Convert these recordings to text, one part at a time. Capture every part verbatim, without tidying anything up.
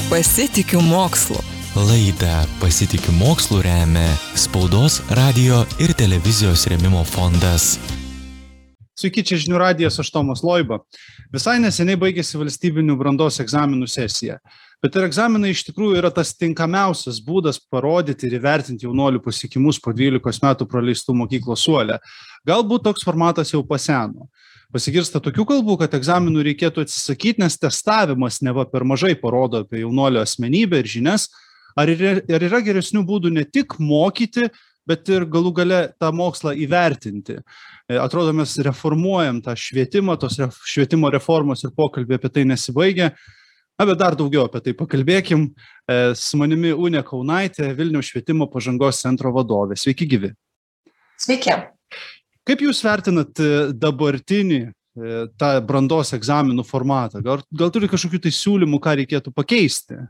Pasitikiu mokslu. Laidą Pasitikiu mokslu remia Spaudos, radijo ir televizijos rėmimo fondas. Sveiki, čia žinių radijas, aš Tomas Loiba. Visai neseniai baigėsi valstybinių brandos egzaminų sesija. Bet ir egzaminai iš tikrųjų yra tas tinkamiausias būdas parodyti ir įvertinti jaunuolių pasiekimus po dvylikos metų praleistų mokyklos suole. Galbūt toks formatas jau paseno. Pasigirsta tokių kalbų, kad egzaminų reikėtų atsisakyti, nes testavimas neva per mažai parodo apie jaunuolio asmenybę ir žinias. Ar yra, ar yra geresnių būdų ne tik mokyti, bet ir galų gale tą mokslą įvertinti? Atrodo, mes reformuojam tą švietimą, tos švietimo reformos ir pokalbį apie tai nesibaigia. Na, bet dar daugiau apie tai pakalbėkim. Su manimi Unė Kaunaitė, Vilniaus švietimo pažangos centro vadovė. Sveiki gyvi. Sveiki. Kaip jūs vertinat dabartinį tą brandos egzaminų formatą? Gal, gal turi kažkokių tai siūlymų, ką reikėtų pakeisti?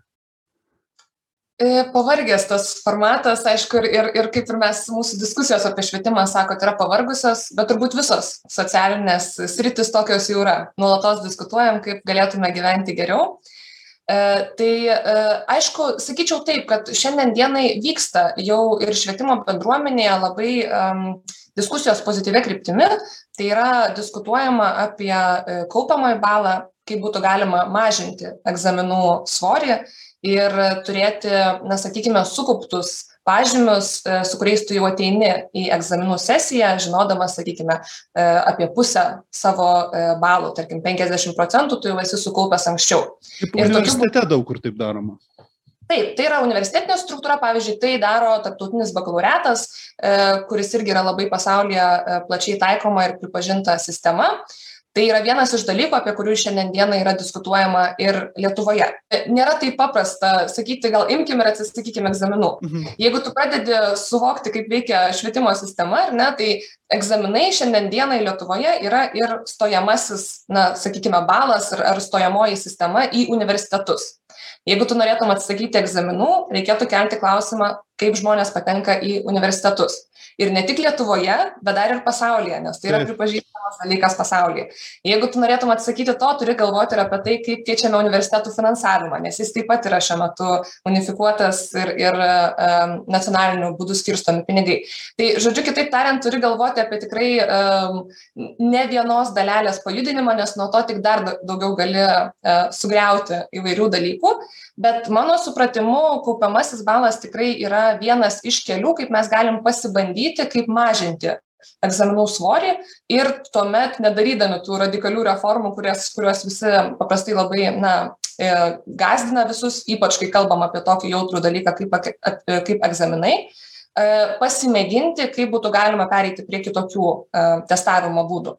Pavargęs tas formatas, aišku, ir, ir kaip ir mes mūsų diskusijos apie švietimą sakot, yra pavargusios, bet turbūt visos socialinės sritis tokios jau yra. Nuolatos diskutuojam, kaip galėtume gyventi geriau. E, tai e, aišku, sakyčiau taip, kad šiandien dienai vyksta jau ir švietimo bendruomenėje labai um, diskusijos pozityvia kryptimi. Tai yra diskutuojama apie kaupiamąjį balą, kaip būtų galima mažinti egzaminų svorį ir turėti, na, sakykime, sukauptus pažymius, su kuriais tu jau ateini į egzaminų sesiją, žinodamas, sakykime, apie pusę savo balų, tarkim, penkiasdešimt procentų tu jau esi sukaupęs anksčiau. Kaip universitete daug kur taip daroma? Taip, tai yra universitetinė struktūra, pavyzdžiui, tai daro tarptautinis bakalaureatas, kuris irgi yra labai pasaulyje plačiai taikoma ir pripažinta sistema. Tai yra vienas iš dalykų, apie kurių šiandien dieną yra diskutuojama ir Lietuvoje. Nėra taip paprasta sakyti, gal imkim ir atsisakykim egzaminų. Mhm. Jeigu tu pradedi suvokti, kaip veikia švietimo sistema, ar ne, tai egzaminai šiandien dienai Lietuvoje yra ir stojamasis, na, sakykime, balas ar, ar stojamoji sistema į universitetus. Jeigu tu norėtum atsisakyti egzaminų, reikėtų kelti klausimą, kaip žmonės patenka į universitetus. Ir ne tik Lietuvoje, bet dar ir pasaulyje, nes tai yra pripažįstamas dalykas pasaulyje. Jeigu tu norėtum atsakyti to, turi galvoti ir apie tai, kaip keičiame universitetų finansavimą, nes jis taip pat yra šiuo metu unifikuotas ir, ir um, nacionaliniu būdu skirstomi pinigai. Tai, žodžiu, kitaip tariant, turi galvoti apie tikrai um, ne vienos dalelės pajudinimą, nes nuo to tik dar daugiau gali uh, sugriauti įvairių dalykų. Bet mano supratimu, kaupiamasis balas tikrai yra vienas iš kelių, kaip mes galim pasibandyti, kaip mažinti egzaminų svorį ir tuomet nedarydami tų radikalių reformų, kurias, kurios visi paprastai labai, na, gazdina visus, ypač kai kalbam apie tokį jautrų dalyką kaip, kaip egzaminai, pasimėginti, kaip būtų galima pereiti prie kitokių testavimo būdų.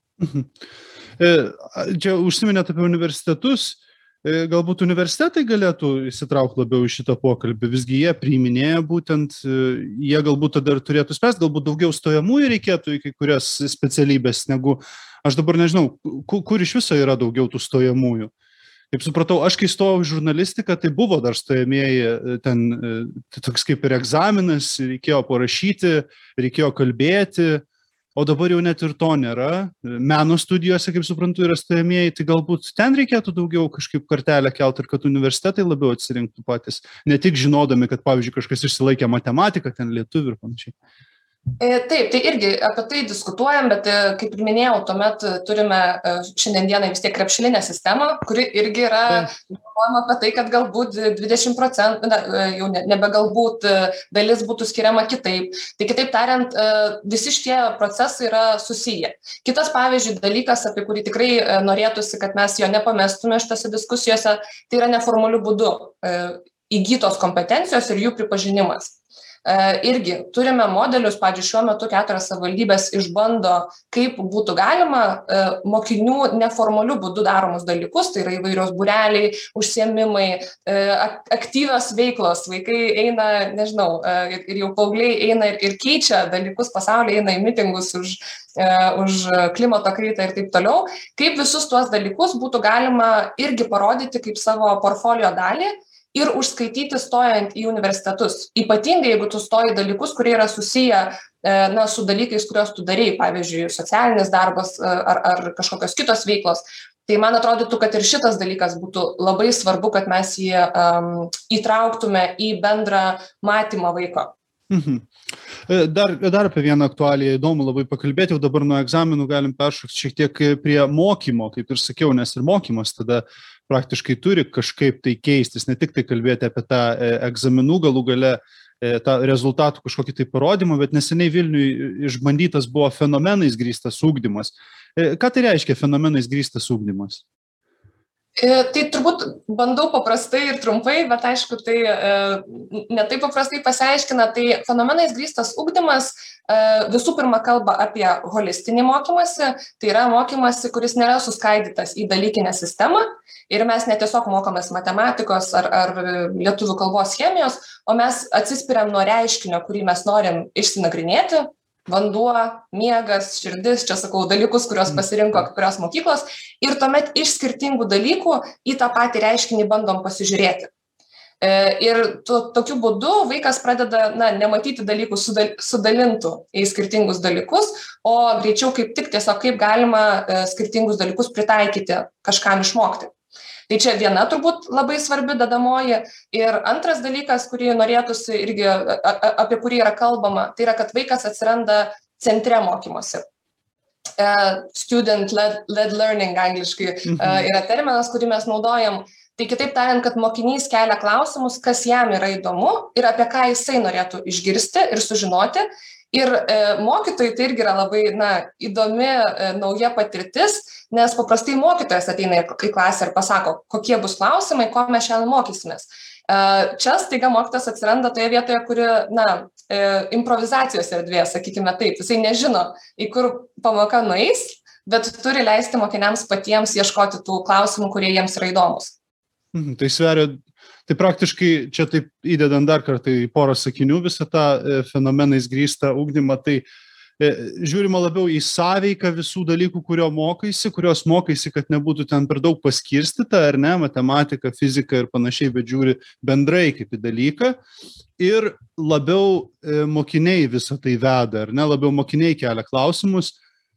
Čia užsiminėt apie universitetus. Galbūt universitetai galėtų įsitraukti labiau į šitą pokalbį, visgi jie priiminėja būtent, jie galbūt tada turėtų spręsti, galbūt daugiau stojamųjų reikėtų į kai kurias specialybės, negu, aš dabar nežinau, kur, kur iš viso yra daugiau tų stojamųjų. Kaip supratau, aš kai stojau į žurnalistiką, tai buvo dar stojamieji, ten toks kaip ir egzaminas, reikėjo parašyti, reikėjo kalbėti. O dabar jau net ir to nėra. Meno studijose, kaip suprantu, yra stojamieji, tai galbūt ten reikėtų daugiau kažkaip kartelę kelt ir kad universitetai labiau atsirinktų patys. Ne tik žinodami, kad, pavyzdžiui, kažkas išsilaikė matematiką, ten lietuvių ir panašiai. Taip, tai irgi apie tai diskutuojam, bet kaip ir minėjau, tuomet turime šiandien dienai vis tiek krepšilinę sistemą, kuri irgi yra galvojama apie tai, kad galbūt dvidešimt procentų, na, jau nebe galbūt dalis būtų skiriama kitaip. Tai kitaip tariant, visi šitie procesai yra susiję. Kitas, pavyzdžiui, dalykas, apie kurį tikrai norėtųsi, kad mes jo nepamestume šitose diskusijose, tai yra neformaliu būdu įgytos kompetencijos ir jų pripažinimas. Irgi turime modelius, pavyzdžiui, šiuo metu keturios savivaldybės išbando, kaip būtų galima mokinių neformaliu būdu daromus dalykus, tai yra įvairios būreliai, užsiėmimai, aktyvios veiklos, vaikai eina, nežinau, ir jau paaugliai eina ir, ir keičia dalykus pasaulyje, eina į mitingus už, už klimato kaitą ir taip toliau. Kaip visus tuos dalykus būtų galima irgi parodyti kaip savo portfolio dalį ir užskaityti stojant į universitetus. Ypatingai, jeigu tu stoji dalykus, kurie yra susiję na, su dalykais, kuriuos tu darei, pavyzdžiui, socialinis darbas ar, ar kažkokios kitos veiklos. Tai man atrodytų, kad ir šitas dalykas būtų labai svarbu, kad mes jį um, įtrauktume į bendrą matymą vaiko. Mhm. Dar, dar apie vieną aktualiją įdomu labai pakalbėti, jau dabar nuo egzaminų galim peršokti šiek tiek prie mokymo, kaip ir sakiau, nes ir mokymas tada praktiškai turi kažkaip tai keistis, ne tik tai kalbėti apie tą egzaminų galų gale, tą rezultatų kažkokį tai parodymą, bet neseniai Vilniui išbandytas buvo fenomenais grįstas ugdymas. Ką tai reiškia fenomenais grįstas ugdymas? Tai turbūt bandau paprastai ir trumpai, bet aišku, tai ne taip paprastai pasiaiškina. Tai fenomenais grįstas ugdymas visų pirma kalba apie holistinį mokymąsi, tai yra mokymąsi, kuris nėra suskaidytas į dalykinę sistemą ir mes ne tiesiog mokomės matematikos ar, ar lietuvių kalbos chemijos, o mes atsispiriam nuo reiškinio, kurį mes norim išsinagrinėti. Vanduo, miegas, širdis, čia sakau dalykus, kuriuos pasirinko kai kurios mokyklos ir tuomet iš skirtingų dalykų į tą patį reiškinį bandom pasižiūrėti. Ir to, tokiu būdu vaikas pradeda na, nematyti dalykų sudal, sudalintų į skirtingus dalykus, o greičiau kaip tik tiesiog kaip galima skirtingus dalykus pritaikyti kažkam išmokti. Tai čia viena turbūt labai svarbi dedamoji. Ir antras dalykas, kurį norėtųsi irgi, apie kurį yra kalbama, tai yra, kad vaikas atsiranda centre mokymosi. Uh, student led, led learning angliškai uh, yra terminas, kurį mes naudojam. Tai kitaip tariant, kad mokinys kelia klausimus, kas jam yra įdomu ir apie ką jisai norėtų išgirsti ir sužinoti. Ir e, mokytojai tai irgi yra labai na, įdomi e, nauja patirtis, nes paprastai mokytojas ateina į klasę ir pasako, kokie bus klausimai, ko mes šiandien mokysimės. E, čia staiga mokytojas atsiranda toje vietoje, kuri na, e, improvizacijos erdvė, sakykime taip. Jisai nežino, į kur pamoka nueis, bet turi leisti mokiniams patiems ieškoti tų klausimų, kurie jiems yra įdomus. Mhm, tai sveria... Tai praktiškai čia taip įdedant dar kartą į porą sakinių visą tą fenomenais grįstą ugdymą, tai žiūrima labiau į sąveiką visų dalykų, kurio mokaisi, kurios mokaisi, kad nebūtų ten per daug paskirstyta, ar ne, matematika, fizika ir panašiai, bet žiūri bendrai kaip į dalyką. Ir labiau mokiniai visą tai veda, ar ne, labiau mokiniai kelia klausimus.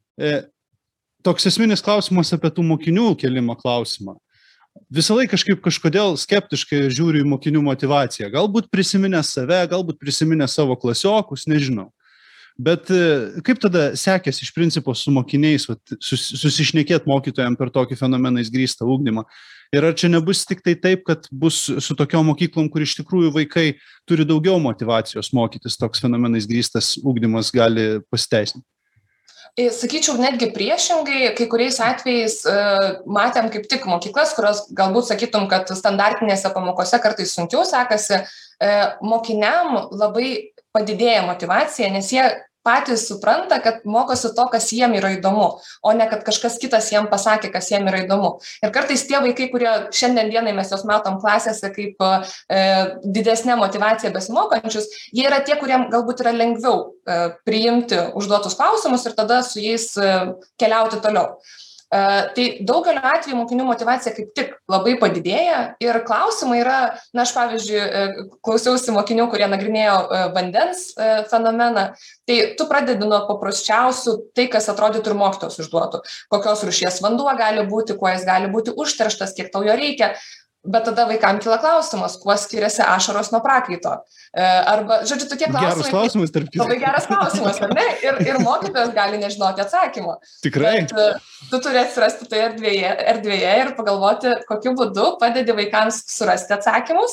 Toks esminis klausimas apie tų mokinių kelimą klausimą. Visą laiką kažkaip kažkodėl skeptiškai žiūriu į mokinių motivaciją. Galbūt prisiminę save, galbūt prisiminę savo klasiokus, nežinau. Bet kaip tada sekėsi iš principo su mokiniais sus, susišnekėti mokytojams per tokį fenomenais grįstą ugdymą? Ir ar čia nebus tik tai taip, kad bus su tokiom mokyklom, kur iš tikrųjų vaikai turi daugiau motivacijos mokytis, toks fenomenais grįstas ugdymas gali pasiteisinti? Sakyčiau, netgi priešingai, kai kuriais atvejais uh, matėm kaip tik mokyklas, kurios galbūt sakytum, kad standartinėse pamokose kartais sunkiau sekasi, uh, mokiniam labai padidėja motyvacija, nes jie patys supranta, kad mokosi to, kas jiem yra įdomu, o ne kad kažkas kitas jiem pasakė, kas jiem yra įdomu. Ir kartais tie vaikai, kurie šiandien dienai mes jos matom klasėse kaip e, didesnė motyvacija besimokančius, jie yra tie, kuriem galbūt yra lengviau e, priimti užduotus klausimus ir tada su jais e, keliauti toliau. Uh, tai daugeliu atveju mokinių motyvacija kaip tik labai padidėja ir klausimai yra, na aš pavyzdžiui, klausiausi mokinių, kurie nagrinėjo uh, vandens uh, fenomeną, tai tu pradedi nuo paprasčiausių tai, kas atrodytų ir mokytojos užduotų, kokios rūšies vanduo gali būti, kuo jis gali būti užterštas, kiek tau jo reikia. Bet tada vaikam kyla klausimas, kuo skiriasi ašaros nuo prakaito. Arba, žodžiu, tokie klausimai. Geras klausimas, tarp kitko. Labai geras klausimas, ar ne? Ir, ir mokytojas gali nežinoti atsakymo. Tikrai. Bet tu turi atsirasti toje erdvėje, erdvėje ir pagalvoti, kokiu būdu padedi vaikams surasti atsakymus.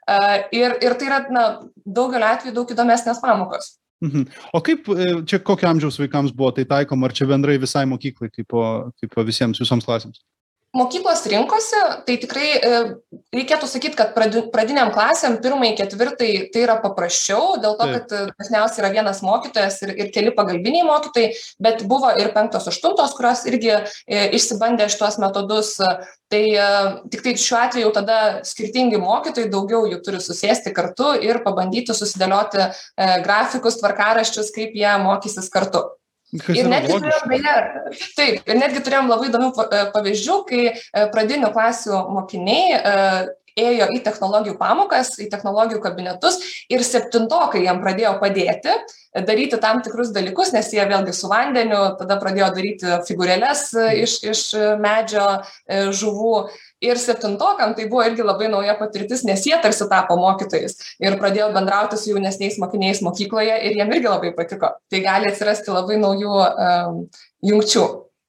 Ir, ir tai yra, na, daugeliu atveju daug įdomesnės pamokos. Mhm. O kaip, čia kokio amžiaus vaikams buvo tai taikoma, ar čia bendrai visai mokyklai, kaip po, kaip po visiems, visoms klasėms? Mokyklos rinkosi, tai tikrai e, reikėtų sakyti, kad pradiniam klasėm, pirmai, ketvirtai, tai yra paprasčiau, dėl to, kad dažniausiai yra vienas mokytojas ir, ir keli pagalbiniai mokytojai, bet buvo ir penktos, aštuntos, kurios irgi e, išsibandė šitos metodus. Tai e, tik tai šiuo atveju tada skirtingi mokytojai, daugiau jų turi susėsti kartu ir pabandyti susidėlioti e, grafikus, tvarkaraščius, kaip jie mokysis kartu. Ir netgi, turėjom, beje, taip, ir netgi turėjom labai įdomių pavyzdžių, kai pradinių klasių mokiniai ėjo į technologijų pamokas, į technologijų kabinetus ir septintokai jam pradėjo padėti daryti tam tikrus dalykus, nes jie vėlgi su vandeniu, tada pradėjo daryti figūrėles iš, iš medžio žuvų. Ir septintokam tai buvo irgi labai nauja patirtis, nes jie tarsi tapo mokytojais ir pradėjo bendrauti su jaunesniais mokiniais mokykloje ir jiem irgi labai patiko. Tai gali atsirasti labai naujų um, jungčių.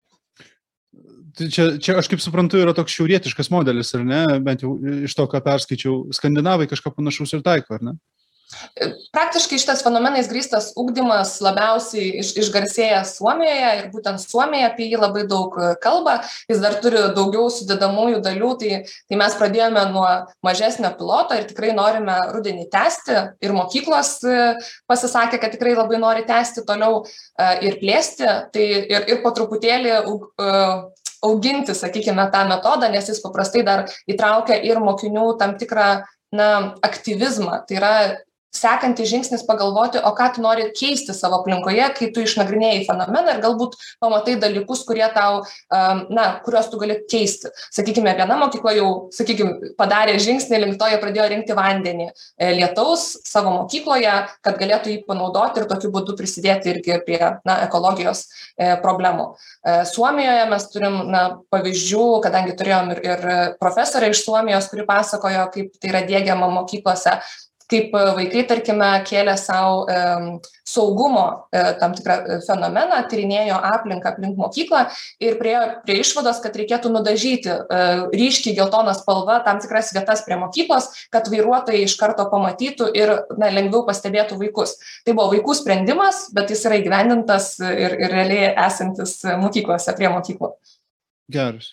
Čia, čia aš kaip suprantu yra toks šiaurietiškas modelis, ar ne? Bent jau iš to, ką perskaičiau, skandinavai kažką panašaus ir taiko, ar ne? Praktiškai šitas fenomenais grįstas ugdymas labiausiai iš, išgarsėjęs Suomijoje ir būtent Suomija apie jį labai daug kalba. Jis dar turi daugiau sudedamųjų dalių, tai, tai mes pradėjome nuo mažesnio piloto ir tikrai norime rudenį tęsti ir mokyklos pasisakė, kad tikrai labai nori tęsti toliau ir plėsti, tai ir, ir po truputėlį auginti, sakykime, tą metodą, nes jis paprastai dar įtraukia ir mokinių tam tikrą na, aktyvizmą. Tai yra sekantis žingsnis pagalvoti, o ką tu nori keisti savo aplinkoje, kai tu išnagrinėjai fenomeną ir galbūt pamatai dalykus, kurie tau, na, kuriuos tu gali keisti. Sakykime, viena mokykla jau, sakykime, padarė žingsnį link to, jie pradėjo rinkti vandenį lietaus savo mokykloje, kad galėtų jį panaudoti ir tokiu būdu prisidėti irgi prie, na, ekologijos problemų. Suomijoje mes turim, na, pavyzdžių, kadangi turėjom ir, ir profesorę iš Suomijos, kuri pasakojo, kaip tai yra diegiama mokyklose, kaip vaikai, tarkime, kėlė savo e, saugumo e, tam tikrą fenomeną, tyrinėjo aplinką aplink mokyklą ir priejo prie išvados, kad reikėtų nudažyti e, ryškiai geltoną spalvą tam tikras vietas prie mokyklos, kad vairuotojai iš karto pamatytų ir na, lengviau pastebėtų vaikus. Tai buvo vaikų sprendimas, bet jis yra įgyvendintas ir, ir realiai esantis mokyklose, prie mokyklų. Geras.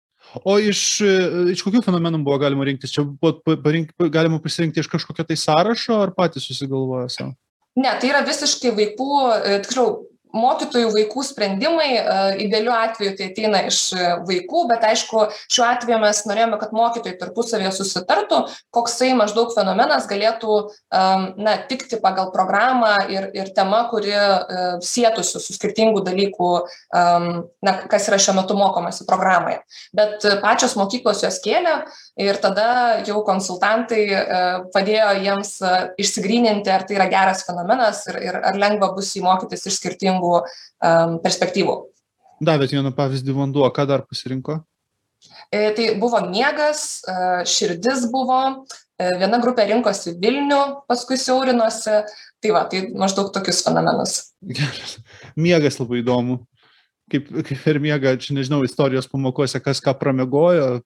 O iš, iš kokių fenomenų buvo galima rinktis? Čia buvo parink, galima pasirinkti iš kažkokio tai sąrašo ar patys susigalvoja savo? Ne, tai yra visiškai vaikų, tiksliau, mokytojų vaikų sprendimai, idealiu atveju tai ateina iš vaikų, bet aišku, šiuo atveju mes norėjome, kad mokytojai tarpusavėje susitartų, koksai maždaug fenomenas galėtų na, tikti pagal programą ir, ir tema, kuri sietųsi su skirtingų dalykų, na, kas yra šiuo metu mokomasi programoje. Bet pačios mokyklos jos kėlė ir tada jau konsultantai padėjo jiems išsigryninti, ar tai yra geras fenomenas ir, ir ar lengva bus jį mokytis iš skirtingų perspektyvų. Davėt vieną pavyzdį vanduo, ką dar pasirinko? E, tai buvo miegas, širdis buvo, viena grupė rinkosi Vilnių, paskui siaurinosi, tai va, tai maždaug tokius fenomenus. Geras. Miegas labai įdomu. Kaip, kaip per miegą, čia nežinau, istorijos pamokose, kas ką pramiegojo,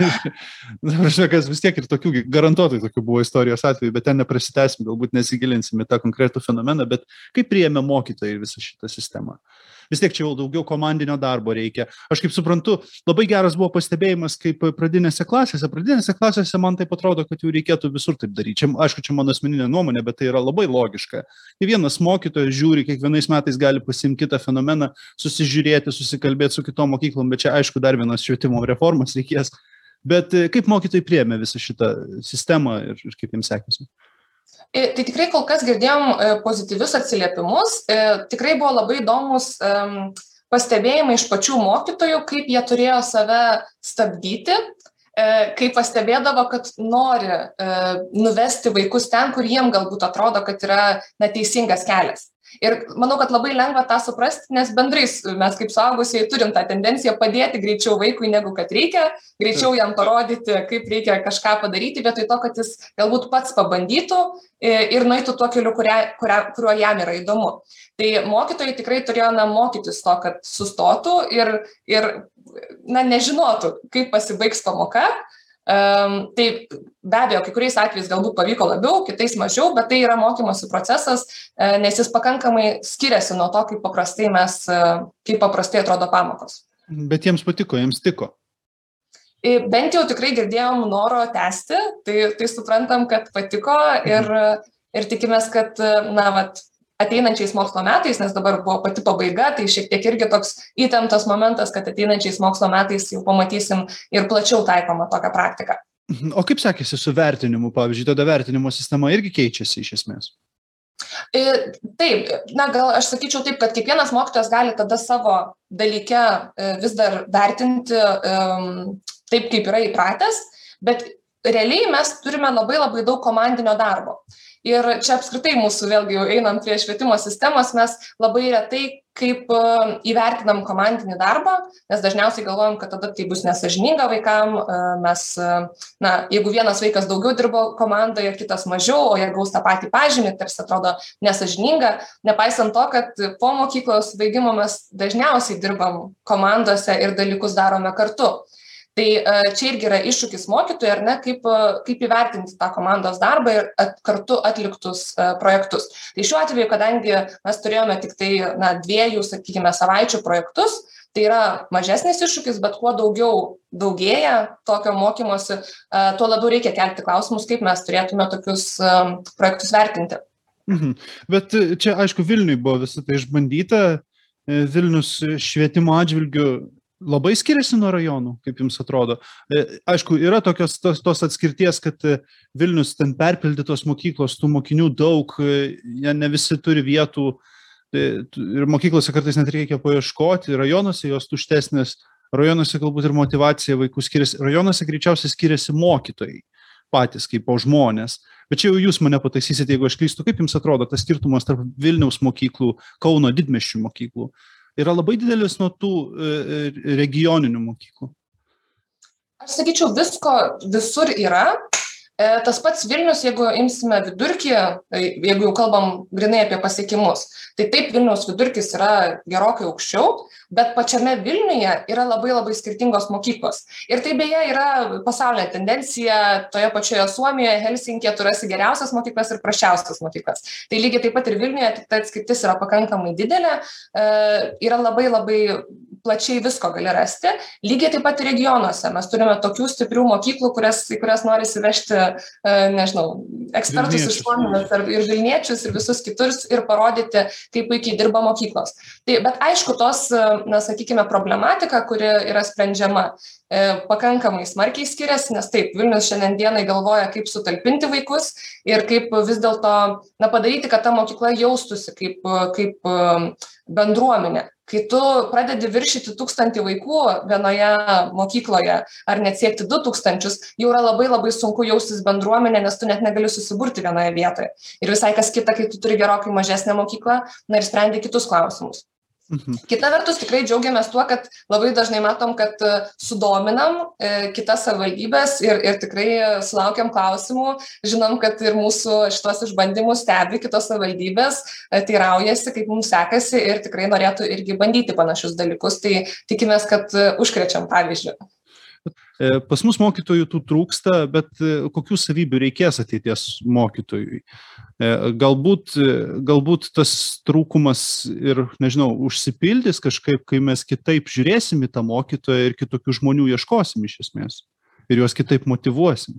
kas vis tiek ir tokių, garantuotai tokių buvo istorijos atveju, bet ten neprasitęsim, galbūt nesigilinsime tą konkretų fenomeną, bet kaip priėmė mokytojai visą šitą sistemą? Vis tiek čia jau daugiau komandinio darbo reikia. Aš kaip suprantu, labai geras buvo pastebėjimas, kaip pradinėse klasėse. Pradinėse klasėse man taip atrodo, kad jau reikėtų visur taip daryti. Čia, aišku, čia mano asmeninė nuomonė, bet tai yra labai logiška. Kai vienas mokytojas žiūri, kiekvienais metais gali pasiimti kitą fenomeną, susižiūrėti, susikalbėti su kitom mokyklom, bet čia, aišku, dar vienas švietimo reformas reikės. Bet kaip mokytojai priėmė visą šitą sistemą ir, ir kaip jiems sekėsi? Tai tikrai kol kas girdėjom pozityvius atsiliepimus, tikrai buvo labai įdomus pastebėjimai iš pačių mokytojų, kaip jie turėjo save stabdyti, kaip pastebėdavo, kad nori nuvesti vaikus ten, kur jiem galbūt atrodo, kad yra neteisingas kelias. Ir manau, kad labai lengva tą suprasti, nes bendrai mes kaip suaugusieji turim tą tendenciją padėti greičiau vaikui, negu kad reikia, greičiau jam parodyti, kaip reikia kažką padaryti, vietoj to, kad jis galbūt pats pabandytų ir nueitų tuo keliu, kuria, kuria, kuriuo jam yra įdomu. Tai mokytojai tikrai turėjo na, mokytis to, kad sustotų ir, ir na, nežinotų, kaip pasibaigs pamoka. Um, tai be abejo, kai kuriais atvejais galbūt pavyko labiau, kitais mažiau, bet tai yra mokymosi procesas, nes jis pakankamai skiriasi nuo to, kaip paprastai mes, kaip paprastai atrodo pamokos. Bet jiems patiko, jiems tiko. Bent jau tikrai girdėjom noro tęsti, tai, tai suprantam, kad patiko ir, ir tikimės, kad na, vat, ateinančiais mokslo metais, nes dabar buvo pati pabaiga, tai šiek tiek irgi toks įtemptas momentas, kad ateinančiais mokslo metais jau pamatysim ir plačiau taikomą tokią praktiką. O kaip sekėsi su vertinimu, pavyzdžiui, tada vertinimo sistema irgi keičiasi iš esmės? Taip, na gal aš sakyčiau taip, kad kiekvienas mokytojas gali tada savo dalyke vis dar vertinti taip, kaip yra įpratęs, bet realiai mes turime labai labai daug komandinio darbo. Ir čia apskritai mūsų, vėlgi, jau einant prie švietimo sistemos, mes labai retai kaip įvertinam komandinį darbą, nes dažniausiai galvojam, kad tada tai bus nesąžininga vaikam, mes, na, jeigu vienas vaikas daugiau dirbo komandoje, kitas mažiau, o jeigu gaus tą patį pažymį, tarsi atrodo nesąžininga, nepaisant to, kad po mokyklos baigimo mes dažniausiai dirbam komandose ir dalykus darome kartu. Tai čia irgi yra iššūkis mokytojui, ar ne, kaip, kaip įvertinti tą komandos darbą ir at, kartu atliktus projektus. Tai šiuo atveju, kadangi mes turėjome tik tai na, dviejų, sakykime, savaičių projektus, tai yra mažesnis iššūkis, bet kuo daugiau daugėja tokio mokymosi, tuo labiau reikia kelti klausimus, kaip mes turėtume tokius projektus vertinti. Mhm. Bet čia, aišku, Vilniui buvo visą tai išbandyta, Vilnius švietimo atžvilgių labai skiriasi nuo rajonų, kaip jums atrodo. Aišku, yra tokios tos, tos atskirties, kad Vilnius ten perpildytos mokyklos, tų mokinių daug, jie ne visi turi vietų ir mokyklose kartais net reikia paieškoti, rajonuose jos tuštesnės, rajonuose galbūt ir motyvacija vaikų skiriasi, rajonuose greičiausiai skiriasi mokytojai patys, kaip o žmonės. Bet čia jau jūs mane pataisysite, jeigu aš klystu, kaip jums atrodo tas skirtumas tarp Vilniaus mokyklų, Kauno didmiesčių mokyklų? Yra labai didelis nuo tų regioninių mokyklų. Aš sakyčiau, visko visur yra. Tas pats Vilnius, jeigu imsime vidurkį, jeigu jau kalbam grinai apie pasiekimus, tai taip Vilniaus vidurkis yra gerokai aukščiau, bet pačiame Vilniuje yra labai labai skirtingos mokyklos. Ir tai beje yra pasaulinė tendencija, toje pačioje Suomijoje, Helsinkije tu rasi geriausias mokyklas ir prasčiausias mokyklas. Tai lygiai taip pat ir Vilniuje, tik ta atskirtis yra pakankamai didelė, yra labai labai plačiai visko gali rasti. Lygiai taip pat ir regionuose. Mes turime tokių stiprių mokyklų, kurias, kurias nori įsivežti, nežinau, ekspertus iš Suomijos ir Vilniečius ir visus kitus ir parodyti, kaip puikiai dirba mokyklos. Tai, bet aišku, tos, na, sakykime, problematika, kuri yra sprendžiama, pakankamai smarkiai skiriasi, nes taip, Vilnius šiandien dienai galvoja, kaip sutalpinti vaikus ir kaip vis dėlto, na, padaryti, kad ta mokykla jaustųsi kaip, kaip bendruomenė. Kai tu pradedi viršyti tūkstantį vaikų vienoje mokykloje ar net siekti du tūkstančius, jau yra labai labai sunku jaustis bendruomenė, nes tu net negali susiburti vienoje vietoje. Ir visai kas kita, kai tu turi gerokai mažesnę mokyklą, na ir sprendi kitus klausimus. Mhm. Kita vertus, tikrai džiaugiamės tuo, kad labai dažnai matom, kad sudominam e, kitas savivaldybės ir, ir tikrai sulaukiam klausimų. Žinom, kad ir mūsų šitos išbandymus stebi kitos savivaldybės, e, teiraujasi, kaip mums sekasi ir tikrai norėtų irgi bandyti panašius dalykus. Tai tikimės, kad užkrečiam pavyzdžių. Pas mus mokytojų tų trūksta, bet kokių savybių reikės ateities mokytojui? Galbūt, galbūt tas trūkumas ir, nežinau, užsipildys kažkaip, kai mes kitaip žiūrėsim į tą mokytoją ir kitokių žmonių ieškosim iš esmės ir juos kitaip motyvuosim.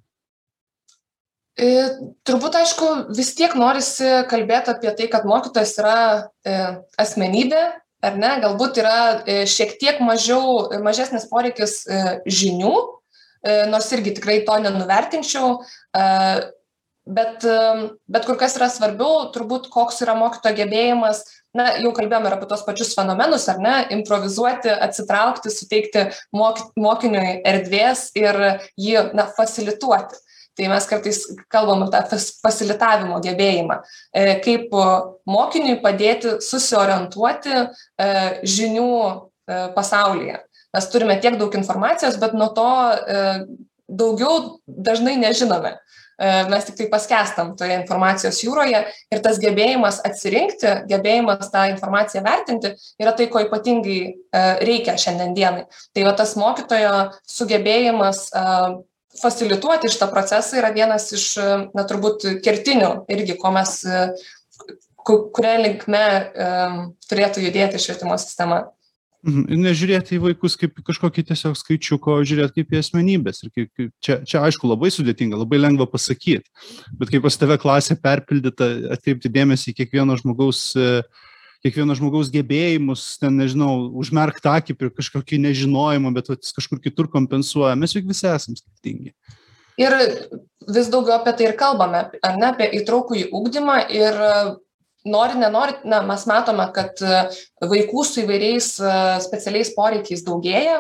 E, turbūt, aišku, vis tiek norisi kalbėti apie tai, kad mokytojas yra e, asmenybė, ar ne, galbūt yra šiek tiek mažiau, mažesnis poreikis žinių, nors irgi tikrai to nenuvertinčiau, bet, bet kur kas yra svarbiau, turbūt koks yra mokytojo gebėjimas, na, jau kalbėjome ir apie tos pačius fenomenus, ar ne, improvizuoti, atsitraukti, suteikti mokiniui erdvės ir jį, na, fasilituoti. Tai mes kartais kalbam apie tą fasilitavimo gebėjimą, kaip mokiniui padėti susiorientuoti žinių pasaulyje. Mes turime tiek daug informacijos, bet nuo to daugiau dažnai nežinome. Mes tik tai paskestam toje informacijos jūroje ir tas gebėjimas atsirinkti, gebėjimas tą informaciją vertinti yra tai, ko ypatingai reikia šiandien dienai. Tai va tas mokytojo sugebėjimas fasilituoti šitą procesą yra vienas iš, na, turbūt kertinių irgi, ko mes, kuria linkme turėtų judėti švietimo sistema. Ir nežiūrėti į vaikus kaip kažkokį tiesiog skaičiuko, žiūrėti kaip į asmenybės. Ir kaip, čia, čia, aišku, labai sudėtinga, labai lengva pasakyti, bet kaip pas tave klasė perpildyta, atkreipti dėmesį į kiekvieno žmogaus kiekvieno žmogaus gebėjimus, ten, nežinau, užmerkt akį prie kažkokį nežinojimą, bet vat, kažkur kitur kompensuoja. Mes juk visi esam skirtingi. Ir vis daugiau apie tai ir kalbame, ar ne, apie įtraukųjį ugdymą ir nori, nenori, na, mes matome, kad vaikų su įvairiais specialiais poreikiais daugėja,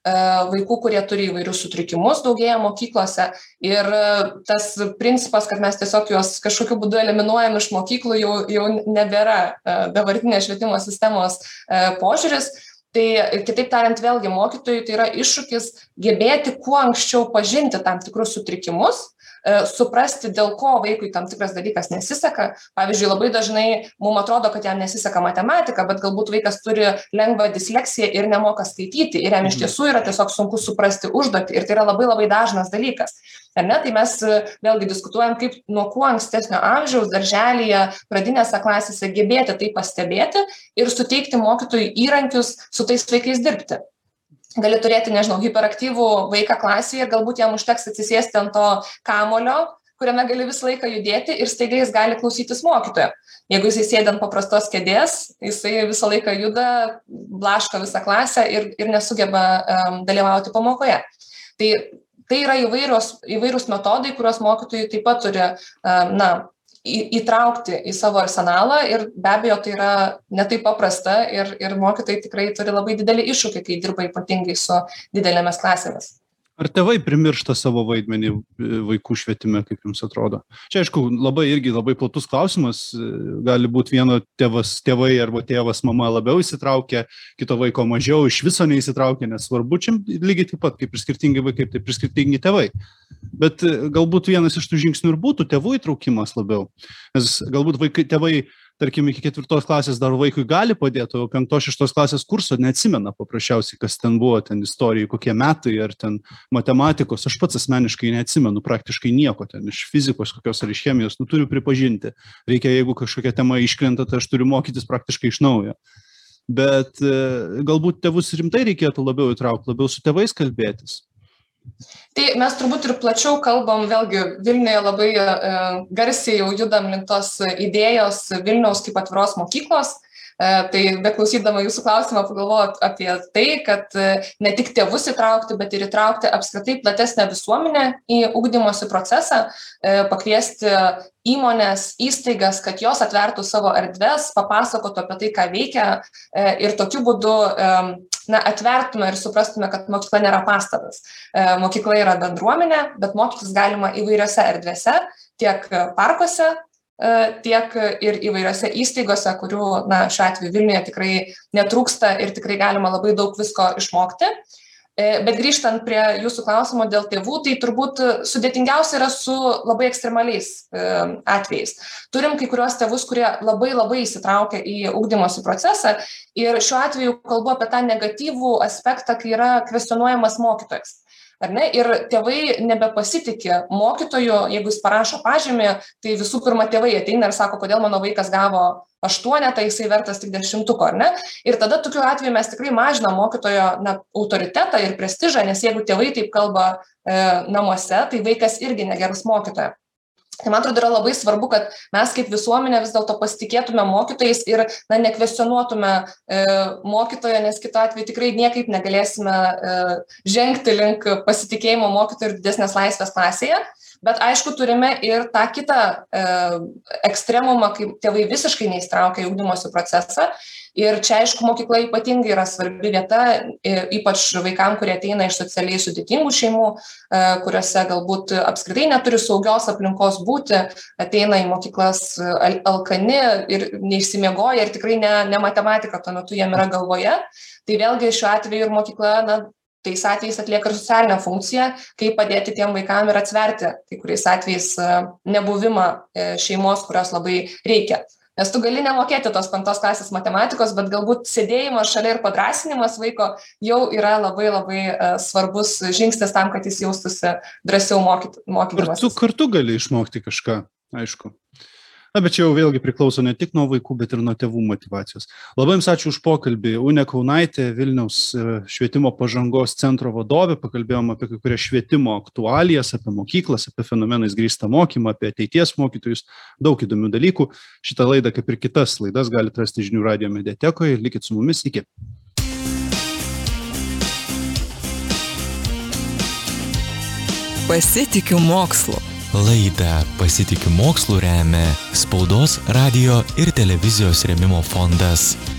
vaikų, kurie turi įvairius sutrikimus, daugėja mokyklose ir tas principas, kad mes tiesiog juos kažkokiu būdu eliminuojam iš mokyklų, jau, jau nebėra dabartinės švietimo sistemos požiūris. Tai kitaip tariant, vėlgi mokytojui tai yra iššūkis gebėti kuo anksčiau pažinti tam tikrus sutrikimus, suprasti, dėl ko vaikui tam tikras dalykas nesiseka. Pavyzdžiui, labai dažnai mums atrodo, kad jam nesiseka matematika, bet galbūt vaikas turi lengvą disleksiją ir nemoka skaityti ir jam iš tiesų yra tiesiog sunku suprasti užduotį ir tai yra labai labai dažnas dalykas. Ar ne? Tai mes vėlgi diskutuojam, kaip nuo kuo ankstesnio amžiaus darželyje, pradinėse klasėse gebėti tai pastebėti ir suteikti mokytojui įrankius su tais vaikais dirbti. Gali turėti, nežinau, hiperaktyvų vaiką klasėje ir galbūt jam užteks atsisėsti ant to kamolio, kuriame gali visą laiką judėti ir staiga jis gali klausytis mokytojo. Jeigu jisai sėdi ant paprastos kėdės, jisai visą laiką juda, blaško visą klasę ir, ir nesugeba um, dalyvauti pamokoje. Tai, tai yra įvairios, įvairūs metodai, kuriuos mokytojai taip pat turi, um, na, įtraukti į savo arsenalą ir be abejo tai yra netaip paprasta ir, ir mokytojai tikrai turi labai didelį iššūkį, kai dirba ypatingai su didelėmis klasėmis. Ar tėvai primiršta savo vaidmenį vaikų švietime, kaip jums atrodo? Čia, aišku, labai irgi labai platus klausimas. Gali būti vieno tėvas, tėvai arba tėvas, mama labiau įsitraukia, kito vaiko mažiau, iš viso neįsitraukia, nesvarbu. Čia lygiai taip pat, kaip ir skirtingi vaikai, taip ir skirtingi tėvai. Bet galbūt vienas iš tų žingsnių ir būtų tėvų įtraukimas labiau. Nes galbūt vaikai, tėvai, tarkim, iki ketvirtos klasės dar vaikui gali padėti, o penktos, šeštos klasės kurso neatsimena paprasčiausiai, kas ten buvo, ten istorijai, kokie metai, ar ten matematikos. Aš pats asmeniškai neatsimenu praktiškai nieko ten, iš fizikos kokios ar iš chemijos, nu turiu pripažinti. Reikia, jeigu kažkokia tema iškrenta, tai aš turiu mokytis praktiškai iš naujo. Bet e, galbūt tėvus rimtai reikėtų labiau įtraukti, labiau su tėvais kalbėtis. Tai mes turbūt ir plačiau kalbam, vėlgi Vilniuje labai e, garsiai jau judam link tos idėjos Vilniaus kaip atviros mokyklos. E, tai beklausydama jūsų klausimą pagalvojau apie tai, kad e, ne tik tėvus įtraukti, bet ir įtraukti apskritai platesnę visuomenę į ugdymosi procesą, e, pakviesti įmonės, įstaigas, kad jos atvertų savo erdves, papasakotų apie tai, ką veikia e, ir tokiu būdu e, na, atvertume ir suprastume, kad mokykla nėra pastatas. E, mokykla yra bendruomenė, bet mokytis galima įvairiose erdvėse, tiek parkuose, e, tiek ir įvairiose įstaigose, kurių, na, šiuo atveju Vilniuje tikrai netrūksta ir tikrai galima labai daug visko išmokti. Bet grįžtant prie jūsų klausimo dėl tėvų, tai turbūt sudėtingiausia yra su labai ekstremaliais atvejais. Turim kai kuriuos tėvus, kurie labai labai įsitraukia į ugdymosi procesą ir šiuo atveju kalbu apie tą negatyvų aspektą, kai yra kvestionuojamas mokytojas. Ar ne? Ir tėvai nebepasitikė mokytoju, jeigu jis parašo pažymį, tai visų pirma tėvai ateina ir sako, kodėl mano vaikas gavo aštuonetą, jisai vertas tik dešimtuko, ar ne? Ir tada tokiu atveju mes tikrai mažinam mokytojo na, autoritetą ir prestižą, nes jeigu tėvai taip kalba e, namuose, tai vaikas irgi negeras mokytojo. Tai man atrodo yra labai svarbu, kad mes kaip visuomenė vis dėlto pasitikėtume mokytojais ir na, nekvestionuotume e, mokytojo, nes kitu atveju tikrai niekaip negalėsime e, žengti link pasitikėjimo mokytojų ir didesnės laisvės klasėje. Bet aišku, turime ir tą kitą e, ekstremumą, kai tėvai visiškai neįstraukia į ugdymosi procesą. Ir čia, aišku, mokykla ypatingai yra svarbi vieta, ypač vaikam, kurie ateina iš socialiai sudėtingų šeimų, kuriuose galbūt apskritai neturi saugios aplinkos būti, ateina į mokyklas alkani ir neišsimiegoja ir tikrai ne, ne matematika tuo metu jiem yra galvoje. Tai vėlgi šiuo atveju ir mokykla, na, tais atvejais atlieka ir socialinę funkciją, kaip padėti tiem vaikam ir atsverti kai kuriais atvejais nebuvimą šeimos, kurios labai reikia. Nes tu gali nemokėti tos penktos klasės matematikos, bet galbūt sėdėjimas šalia ir padrasinimas vaiko jau yra labai labai uh, svarbus žingsnis tam, kad jis jaustųsi drąsiau mokyti, mokydamas. Kartu, kartu gali išmokti kažką, aišku. Na, bet čia jau vėlgi priklauso ne tik nuo vaikų, bet ir nuo tėvų motyvacijos. Labai jums ačiū už pokalbį. Unė Kaunaitė, Vilniaus švietimo pažangos centro vadovė. Pakalbėjom apie kai kurias švietimo aktualijas, apie mokyklas, apie fenomenais grįstą mokymą, apie ateities mokytojus. Daug įdomių dalykų. Šitą laidą, kaip ir kitas laidas, galite rasti Žinių radijo mediatekoje. Likit su mumis. Iki. Pasitikiu mokslu. Laidą Pasitikiu mokslu remia Spaudos, radijo ir televizijos rėmimo fondas.